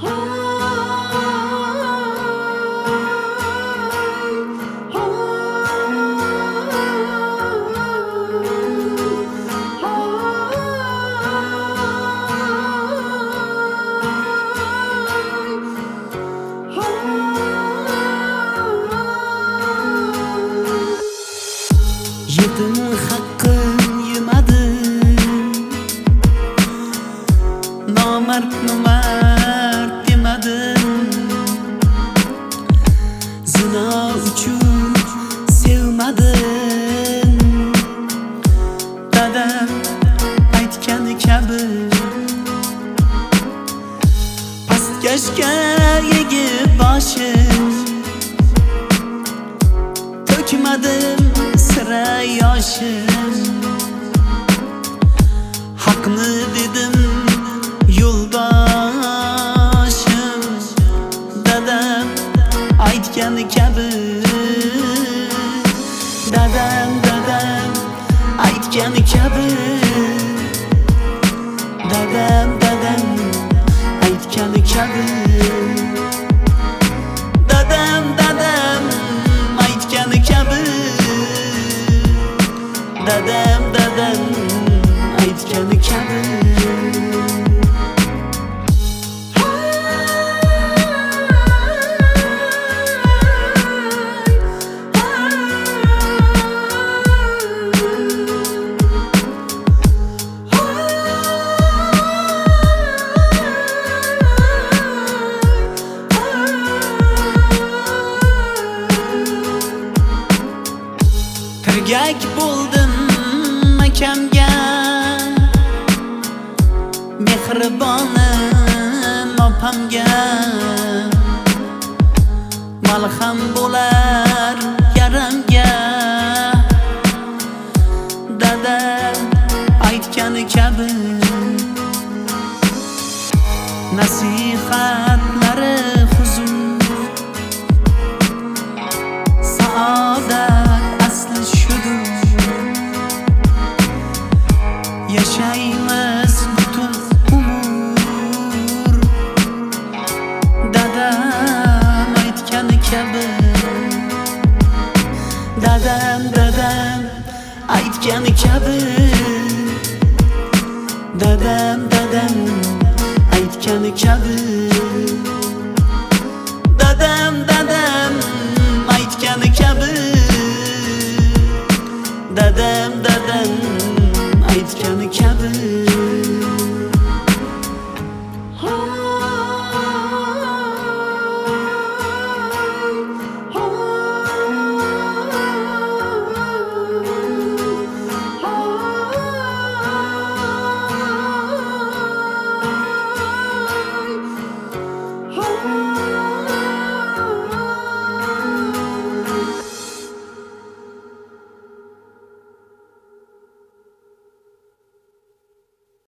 Yetim haqqin yemadi, nomard demadim. Zino uchun sevmadim. Dadam aytgani kabi pastkashga egib boshim, to'kmadim sira yoshim. Haqni dedim yo'ldoshim, dadam aytgani kabi. Dadam aytgani kabi. Dadam aytgani kabi. Dadam aytgani kabi. Dadam aytgani kabi. Tirgak bo'ldim akamga, mehribonim opamga. Malham bo'lar yaramga. Dadam aytgani kabi. Nasihatlari huzur, saodat asli shudur. Yashaymiz butun umr. Dadam aytgani kabi. Dadam aytgani kabi. Dadam aytgani kabi.